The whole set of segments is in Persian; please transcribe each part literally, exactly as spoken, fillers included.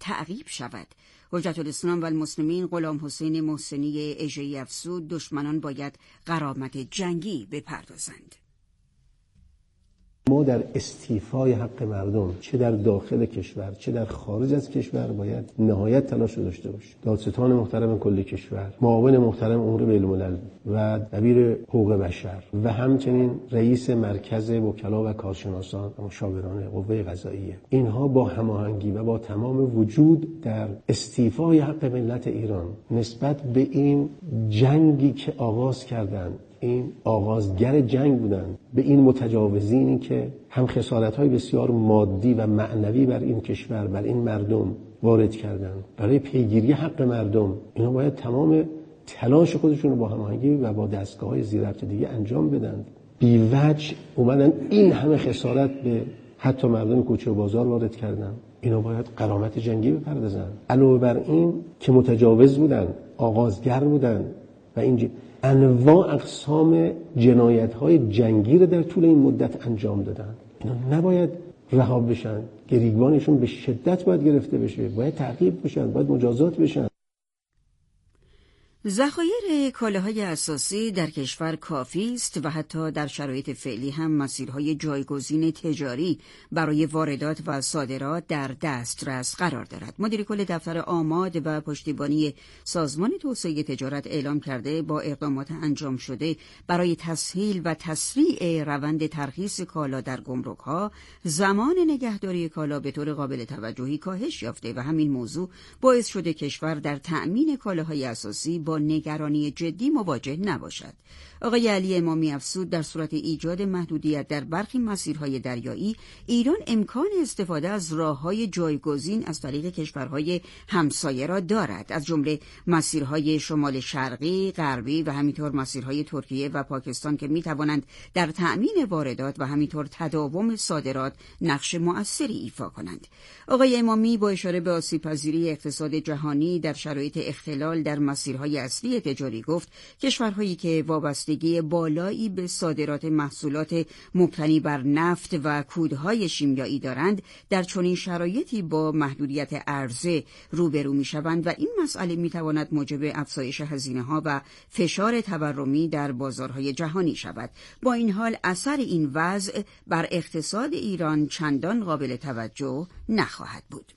تعقیب شود. حجت الاسلام و المسلمین غلام حسین محسنی اژه‌ای افزود دشمنان باید غرامت جنگی بپردازند. ما در استیفای حق مردم چه در داخل کشور چه در خارج از کشور باید نهایت تلاش رو داشته باشیم. دادستان محترم کل کشور، معاون محترم امور بین‌الملل و دبیر حقوق بشر و همچنین رئیس مرکز وکلا و کارشناسان و مشاوران قوه قضاییه، اینها با هماهنگی و با تمام وجود در استیفای حق ملت ایران نسبت به این جنگی که آغاز کردند، این آغازگر جنگ بودند، به این متجاوزینی که هم خسارت‌های بسیار مادی و معنوی بر این کشور، بر این مردم وارد کردند، برای پیگیری حق مردم، اینا باید تمام تلاش خودشون رو با هماهنگی و با دستگاه‌های ذی‌ربط دیگه انجام بدن. بی‌وجه اومدن این همه خسارت به حتی مردم کوچه و بازار وارد کردن، اینا باید غرامت جنگی بپردازن. علاوه بر این که متجاوز بودن، آغازگر بودن و این انواع اقسام جنایت‌های جنگی رو در طول این مدت انجام دادن، اینا نباید رها بشن. گریبانشون به شدت باید گرفته بشه، باید تعقیب بشن، باید مجازات بشن. ذخایر کالاهای اساسی در کشور کافی است و حتی در شرایط فعلی هم مسیرهای جایگزین تجاری برای واردات و صادرات در دسترس قرار دارد. مدیر کل دفتر آماد و پشتیبانی سازمان توسعه تجارت اعلام کرده با اقدامات انجام شده برای تسهیل و تسریع روند ترخیص کالا در گمرک‌ها، زمان نگهداری کالا به طور قابل توجهی کاهش یافته و همین موضوع باعث شده کشور در تأمین کالاهای اساسی با نگرانی جدی مواجه نباشد. آقای علی امامی افزود در صورت ایجاد محدودیت در برخی مسیرهای دریایی، ایران امکان استفاده از راههای جایگزین از طریق کشورهای همسایه را دارد، از جمله مسیرهای شمال شرقی، غربی و همینطور مسیرهای ترکیه و پاکستان که میتوانند در تأمین واردات و همینطور تداوم صادرات نقش مؤثری ایفا کنند. آقای امامی با اشاره به آسیب‌پذیری اقتصاد جهانی در شرایط اختلال در مسیرهای اصلی تجاری گفت کشورهایی که وابستگی بالایی به صادرات محصولات مبتنی بر نفت و کودهای شیمیایی دارند در چنین شرایطی با محدودیت عرضه روبرو می‌شوند و این مسئله می‌تواند موجب افزایش هزینه‌ها و فشار تورمی در بازارهای جهانی شود. با این حال اثر این وضع بر اقتصاد ایران چندان قابل توجه نخواهد بود.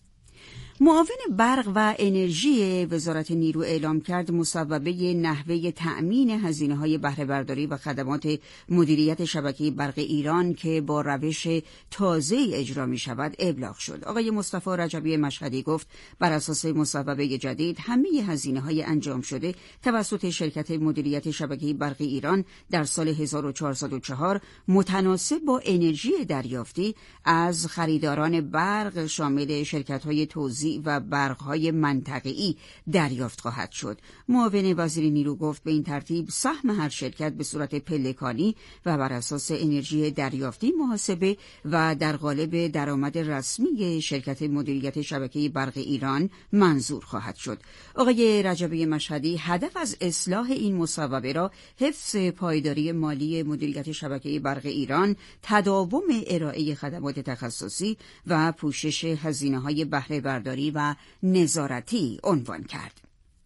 معاون برق و انرژی وزارت نیرو اعلام کرد مصوبه نحوه تأمین هزینه‌های بهره برداری و خدمات مدیریت شبکه برق ایران که با روش تازه‌ای اجرا می‌شود ابلاغ شد. آقای مصطفی رجبی مشهدی گفت بر اساس مصوبه جدید همه هزینه‌های انجام شده توسط شرکت مدیریت شبکه برق ایران در سال هزار و چهارصد و چهار متناسب با انرژی دریافتی از خریداران برق شامل شرکت‌های توزیع و برق‌های منطقه‌ای دریافت خواهد شد. معاون وزیر نیرو گفت به این ترتیب سهم هر شرکت به صورت پلکانی و بر اساس انرژی دریافتی محاسبه و در قالب درآمد رسمی شرکت مدیریت شبکه برق ایران منظور خواهد شد. آقای رجبی مشهدی هدف از اصلاح این مصوبه را حفظ پایداری مالی مدیریت شبکه برق ایران، تداوم ارائه خدمات تخصصی و پوشش هزینه‌های بهره برداری و نظارتی عنوان کرد.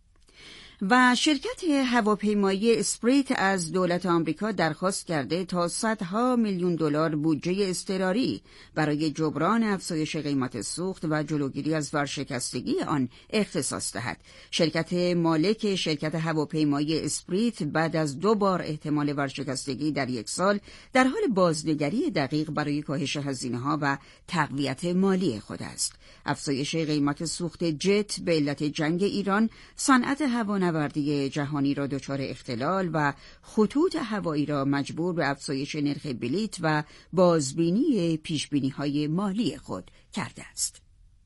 و شرکت هواپیمایی اسپریت از دولت آمریکا درخواست کرده تا صدها میلیون دلار بودجه اضطراری برای جبران افزایش قیمت سوخت و جلوگیری از ورشکستگی آن اختصاص دهد. شرکت مالک شرکت هواپیمایی اسپریت بعد از دو بار احتمال ورشکستگی در یک سال در حال بازنگری دقیق برای کاهش هزینه‌ها و تقویت مالی خود است. افزایش قیمت سوخت جت به علت جنگ ایران صنعت هوانوردی جهانی را دچار اختلال و خطوط هوایی را مجبور به افزایش نرخ بلیط و بازبینی پیشبینی‌های مالی خود کرده است.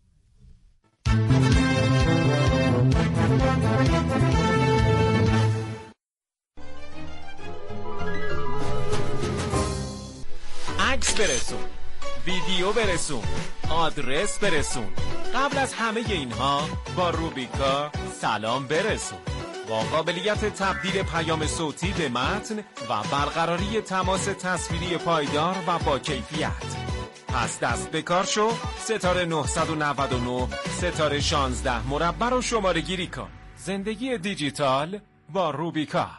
عکس برسون، ویدیو برسون، آدرس برسون. قبل از همه اینها با روبیکا سلام برسون. با قابلیت تبدیل پیام صوتی به متن و برقراری تماس تصویری پایدار و با کیفیت. پس دست به کار شو، ستاره نه نه نه ستاره شانزده مربع رو شماره گیری کن. زندگی دیجیتال با روبیکا.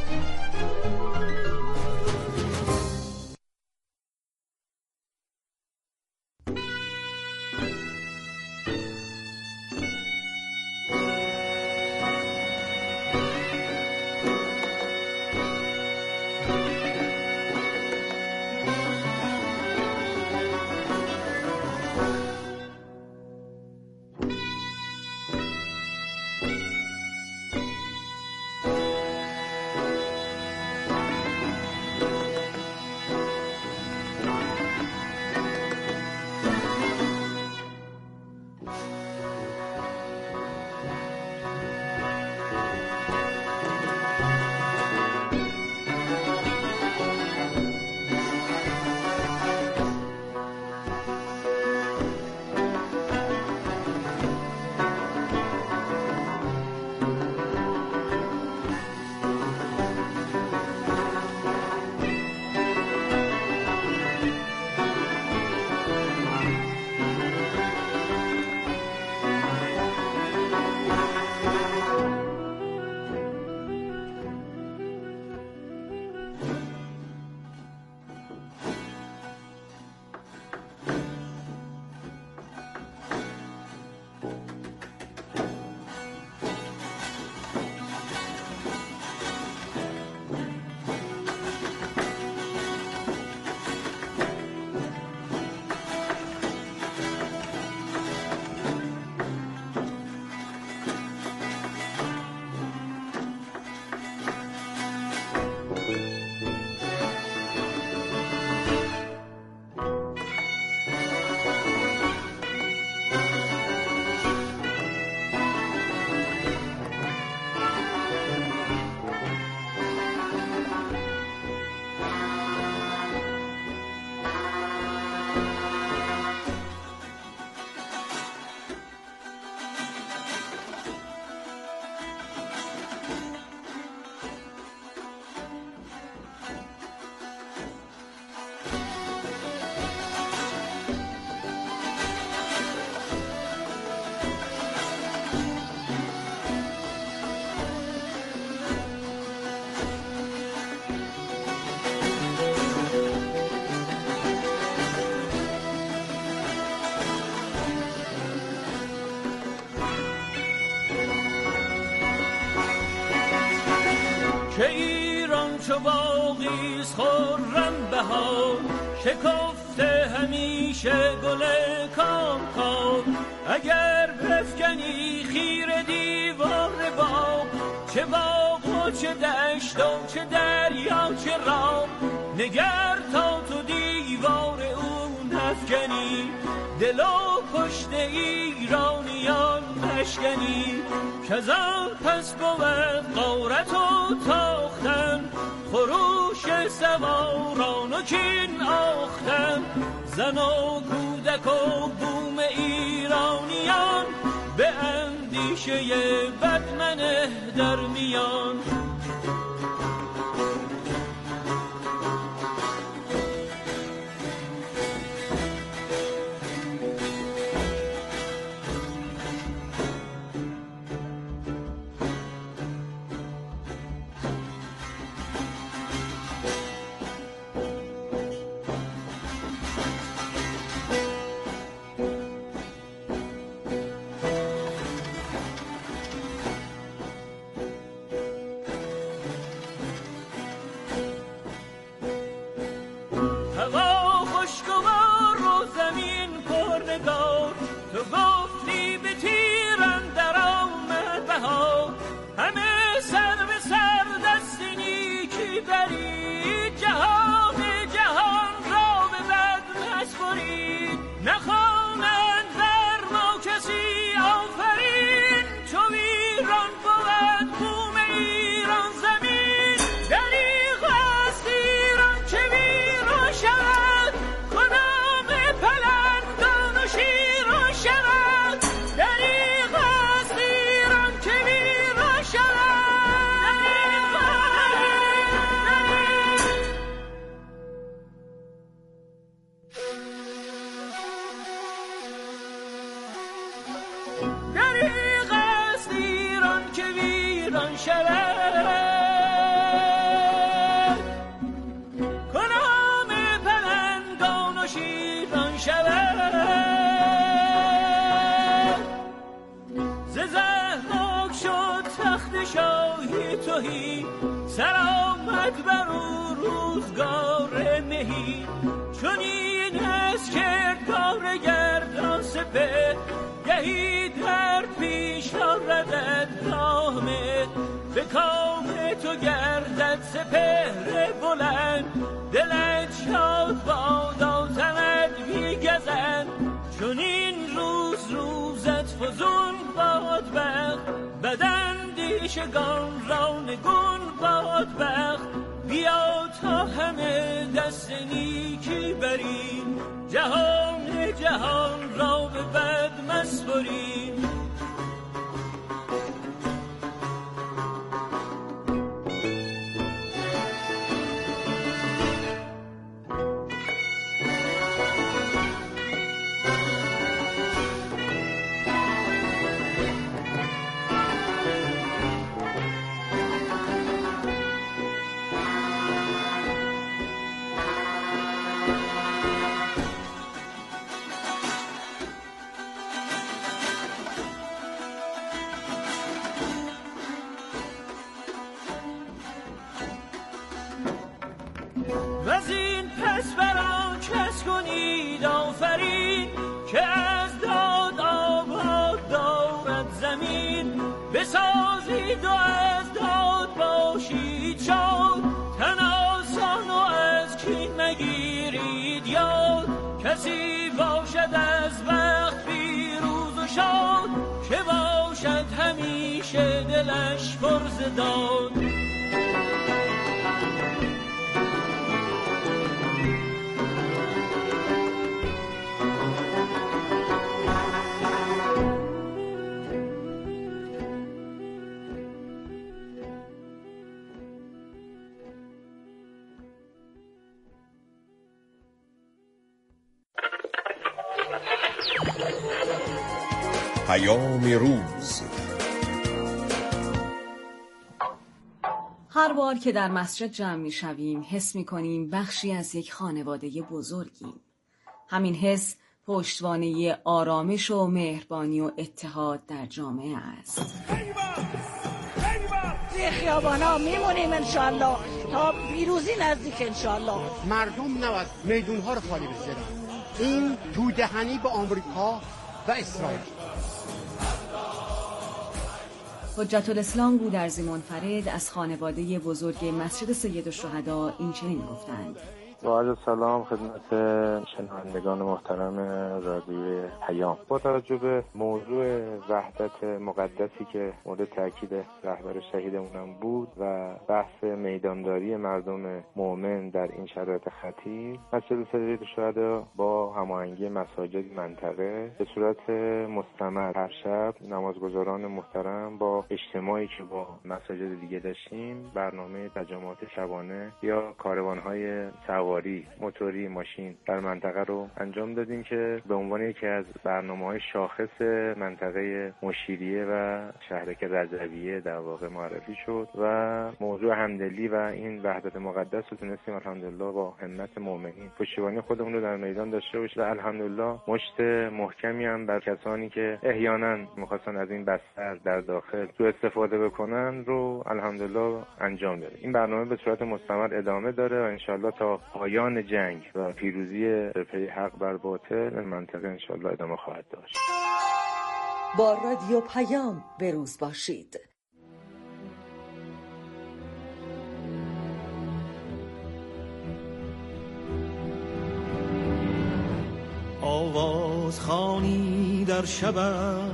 که ایران چو باغیست خرم بهار، شکفته همیشه گل کام کام. اگر بفکنی خیره دیوار باغ، چه باغ و چه دشت و چه دریا چه راه، نگر تا تو دیوار اون نفکنی، دل و پشت ایرانیان مشکنی. کزان پس بود غارت و تاختن، خروش سواران و کین آختن. زن و کودک و بوم ایرانیان، به اندیشه بدمنه در میان. شیران شود، کنام پلنگان و شیران شود، ز زحماک شد تخت شاهی تهی، سلامت بر او روزگار مهی، چون این از کردگار گردان سپه، گهی درد پیش آردد کامه، به کام تو گردد سپهر بلند، دلت شاد بادا تنت بیگزند، چون این روز روزت فزون باد بخت، بدن دیشگان را نگون باد بخت، بیا تا همه دست نیکی بریم، جهان جهان را به بد مسپریم. وزین پس بران کس کنید آفرین، که از داد آباد دارد زمین، بسازید و از داد باشید شاد، تن آسان و از کین مگیرید یاد، کسی باشد از بخت پیروز و شاد، که باشد همیشه دلش پر ز داد. پیام روز. هر بار که در مسجد جمع می شویم حس می کنیم بخشی از یک خانواده بزرگیم. همین حس پشتوانه آرامش و مهربانی و اتحاد در جامعه است. توی خیابانا میمونیم انشالله تا پیروزی نزدیک انشالله. مردم نباید میدونها رو خالی بذارن. این تو دهنی به آمریکا و اسرائیل. حجت الاسلام گودرزی منفرد از خانواده بزرگ مسجد سیدالشهدا این چنین گفتند: با عرض سلام خدمت شنوندگان محترم رادیوی پیام. با توجه به موضوع وحدت مقدسی که مورد تاکید رهبر شهیدمونم بود و بحث میدانداری مردم مؤمن در این شرایط خطیر، مسجد سیدالشهدا با هماهنگی مساجد منطقه به صورت مستمر هر شب نمازگزاران محترم با اجتماعی که با مساجد دیگه داشتیم، برنامه تجمعات شبانه یا کاروان‌های سواری موتوری ماشین در منطقه رو انجام دادیم که به عنوان یکی از برنامه‌های شاخص منطقه مشیریه و شهرک رضویه در واقع معرفی شد و موضوع همدلی و این وحدت مقدس رو تونستیم الحمدلله با همت مؤمنین پشتیبانی خودمون رو در میدان داشته باشیم و الحمدلله مشت محکمی هم بر کسانی که احیانا می‌خواستن از این بستر در داخل تو استفاده بکنن رو الحمدلله انجام دادیم. این برنامه به صورت مستمر ادامه داره و انشالله تا پایان جنگ و پیروزی پی حق بر باطل منطقه انشالله ادامه خواهد داشت. با رادیو پیام بروز باشید. آواز خوانی در شبم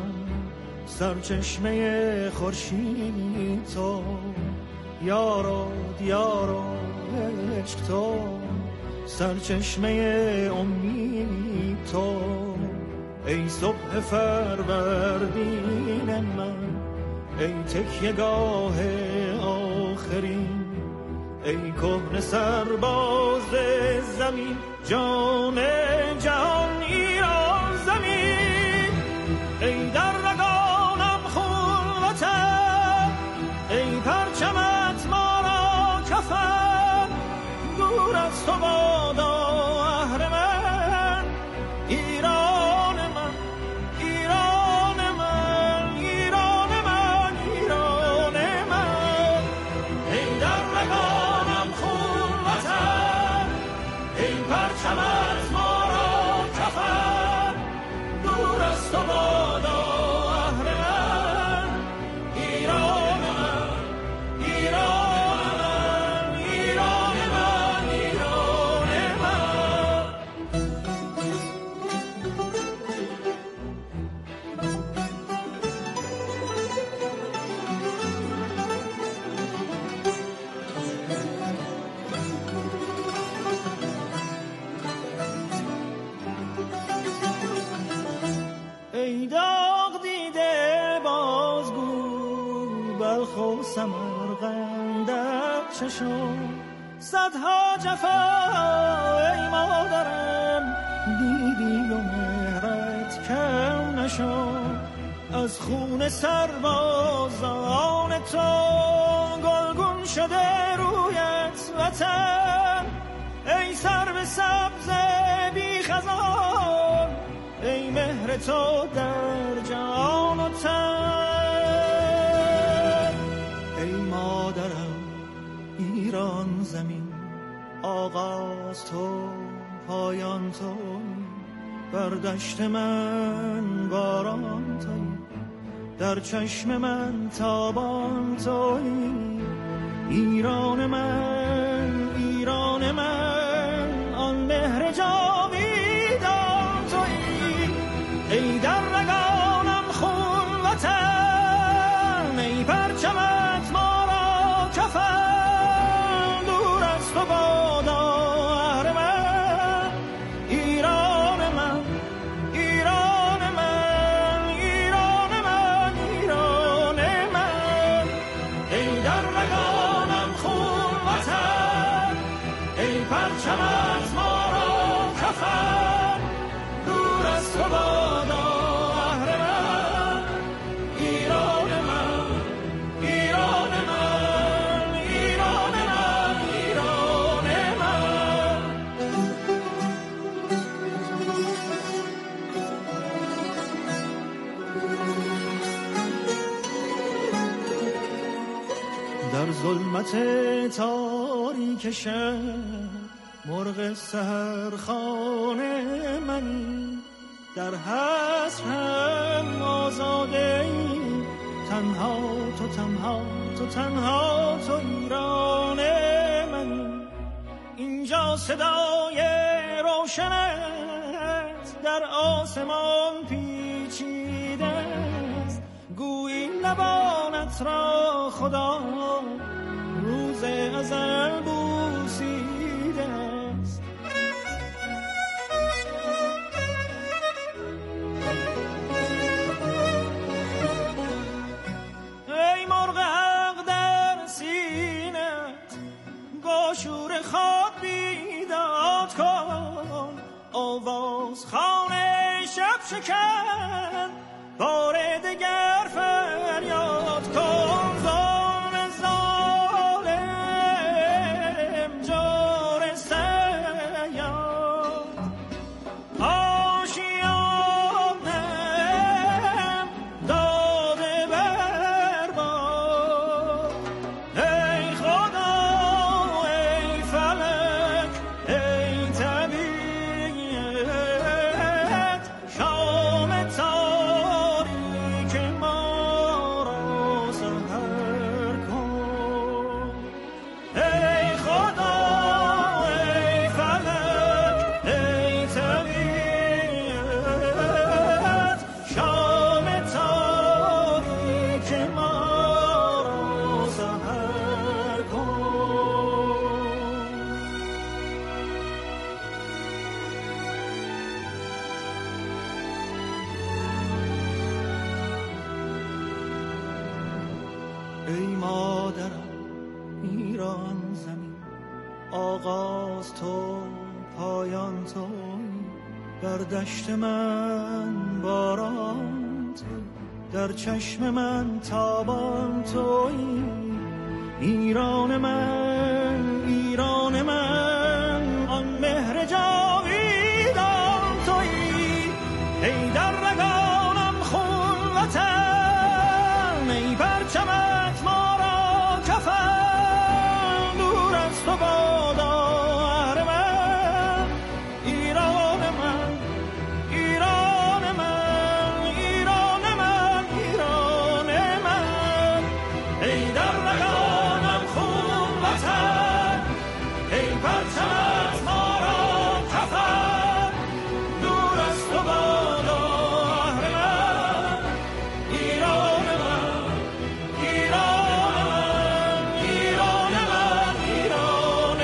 سرچشمه خورشید تو، یارو دیارو عشق تو، سرچشمه امید تو، ای صبح فروردین من، ای تکیه‌گاه آخرین، ای کهنه سرباز زمین، جان جهان ایران زمین، ای در رگانم خون وطن، ای بلخ و سمرقندت چه شد؟ صدها جفا ای مادرم دیدی و مهرت کم نشد. از خون سربازان تو گلگون شده رویت وطن. ای سرو سبز بی خزان، ای مهر تو در جان و تن. ای مادرم ایران زمین، آغاز تو پایان تو، بر دشت من باران تویی، در چشم من تابان تویی. ایران من ایران من، آن مهر جاویدان تویی. ای در رگانم خون وطن، ای پرچمت ما را کفن. دور از تو بادا اهرمن، ایران من ایران من ایران من ایران من. ای در رگانم خون وطن، ای پرچمت ما را کفن. دور از تو بادا اهرمن، ایران من ایران من ایران من ایران من. در ظلمت تاریک شب مرغ سحرخانه منی، در حسر هم آزاده ای. تنها تو تنها تو تنها تو ایران منی. اینجا صدای روشنت در آسمان پیچیده است. گویی لبانت را خدا روز ازل بوسیده است. ای مرغ حق در سینت، گاشور خواب بیداد کن. آواز خانه شب شکن، بار دگر فریاد کن. ظالم ظالم جور سیاد، آشیانم داده برباد. ای خدا ای فلک ای طبیعت، شام تاریک ما را سحر کن. ای خدا ای فلک ای طبیعت، شام تاریک ما را سحر کن. ای مادرم ایران زمین، آغاز تو پایان تو، بر دشت من باران تو، در چشم من تابان تویی. ایران من ایران من، آن مهر جاویدان تویی. ای در رگانم خون وطن، ای پرچمت ما را کفن. دور از تو بادا اهرمن، ایران من ایران من ایران من ایران من. ای در رگانم خون وطن، ای پرچمت ما را کفن. دور از تو بادا اهرمن، ایران من ایران من ایران من ایران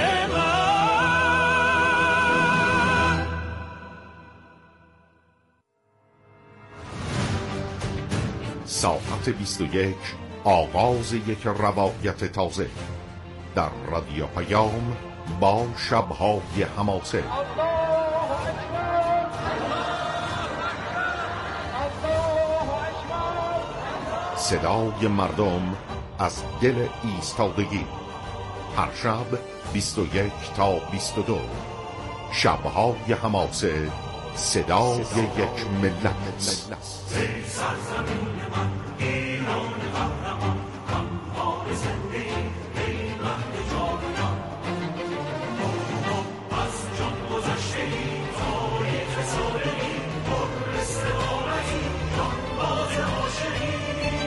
من. ساعت بیست و یک آغاز یک روایت تازه در رادیو پیام با شب‌های حماسه. صدای مردم از دل ایستادگی، هر شب بیست و یک تا بیست و دو. شب‌های حماسه، صدای یک ملت. ای سرزمین من ایران قهرمان، هموار زندگی ای مهد جاودان. از جان گذشته ای تاریخ صادقی، پر استقامتی جانباز عاشقی.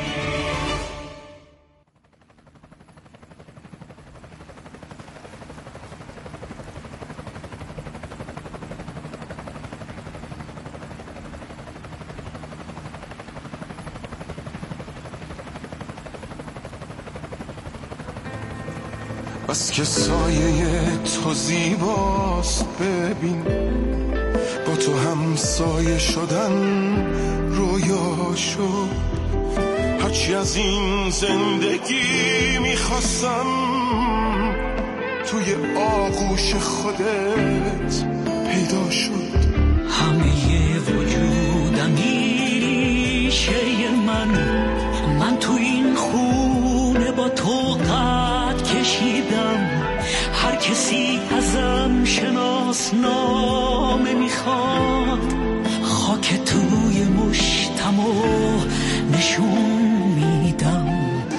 بس که سایه تو زیباست، ببین با تو هم سایه شدن رویا شد. هرچی از این زندگی میخواستم توی آغوش خودت پیدا شد. همه وجودم ریشه من، من تو این خونه با تو قد کشیدم. هر کسی ازم شناسنامه میخواد، خاک توی مشتمو نشون میدم.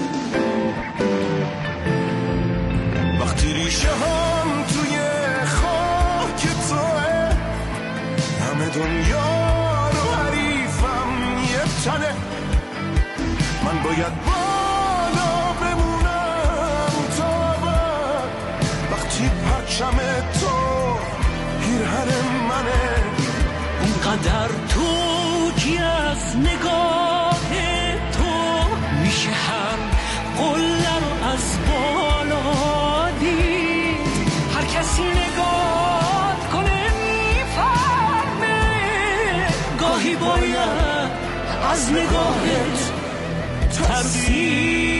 وقتی ریشه هم توی خاک توه، همه دنیا رو حریفم یه تنه. من باید بالا بمونم تا بعد، وقتی پرچم تو پیرهن منه. اونقدر تو که از نگاه تو میشه هر قله رو از بالا دید. هر کسی نگاه کنه میفهمه، گاهی باید از نگاهت ترسید.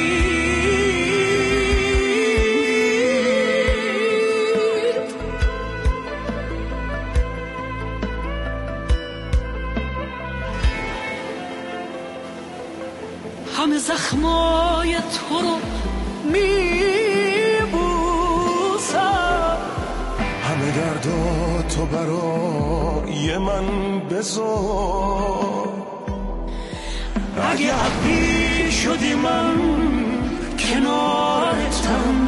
همه زخمای تو رو میبوسم، همه دردا تو برای من بذار. اگه عبی شدی من کنارتم،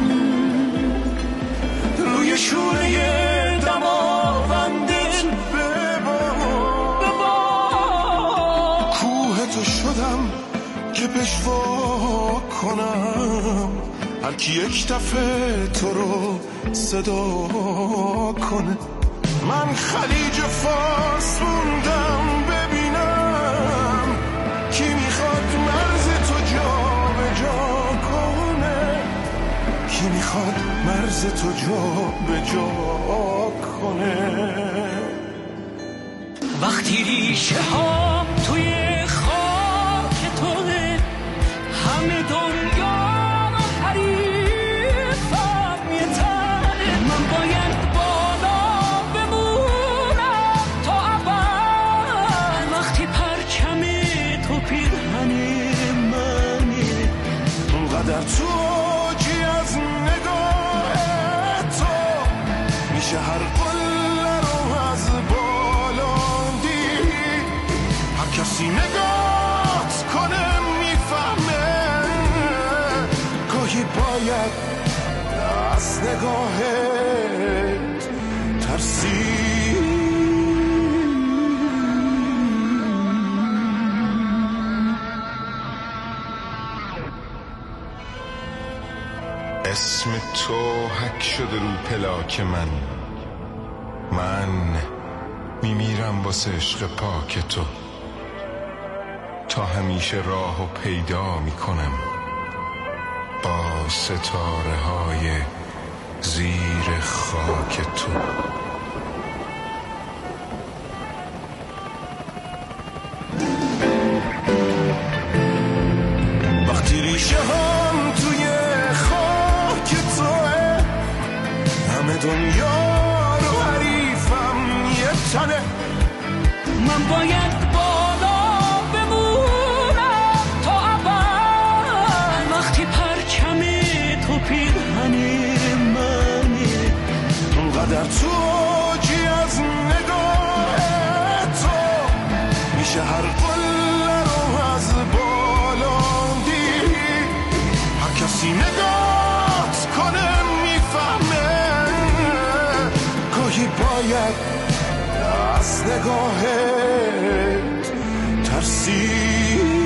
روی شوره دماوندت ببار. کوه تو شدم که پشوا کنم، هر کی یک دفعه تو رو صدا کنه. من خلیج فارس موندم ببینم کی میخواد مرز تو جا به جا کنه، کی میخواد مرز تو جا به جا کنه. وقتی ریشه ها توی خاک توه، همه دنیا رو حریفم یه تنه. من باید بالا بمونم تا ابد، وقتی پرچم تو پیرهن منه. اونقدر تو اوجی از نگاه تو میشه هر قله رو از بالا دید. هر کسی نگاه کنه میفهمه، گاهی باید از نگاهت ترسید. اسم تو حک شده رو پلاک من، من میمیرم واسه عشق پاک تو. تا همیشه راهو پیدا میکنم با ستاره های زیر خاک تو. وقتی تو اوجی از نگاه تو میشه هر قله رو از بالا دید. هر کسی نگات کنه میفهمه گاهی باید از نگاهت ترسید.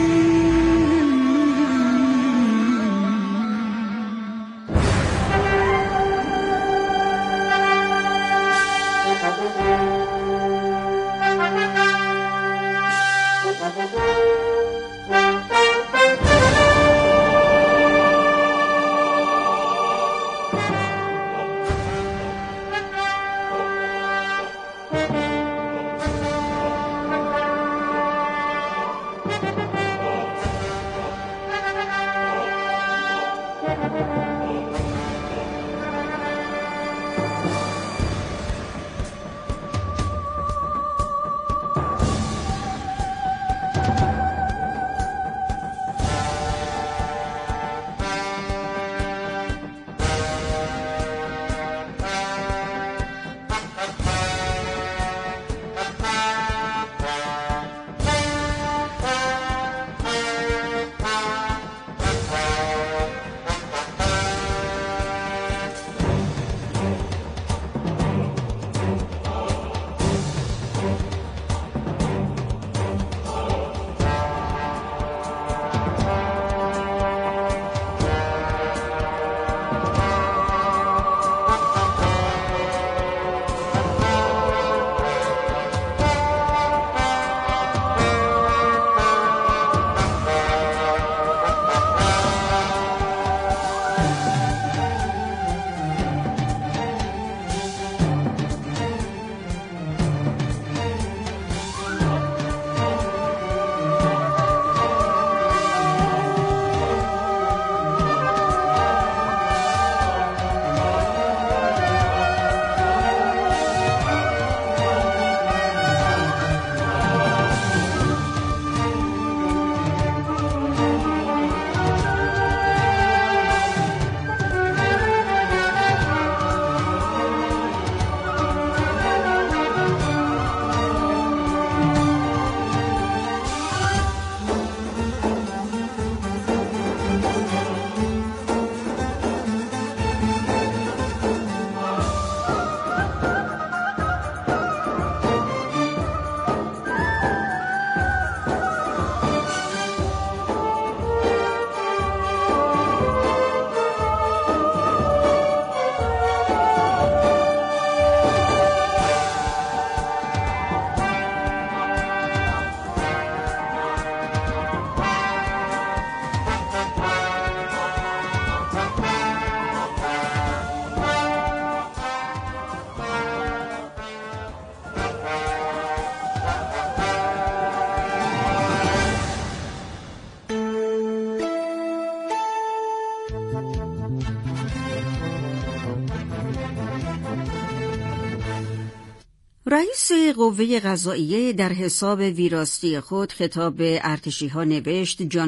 رئیس قوه قضائیه در حساب ویراستی خود خطاب به ارتشی‌ها نوشت: جان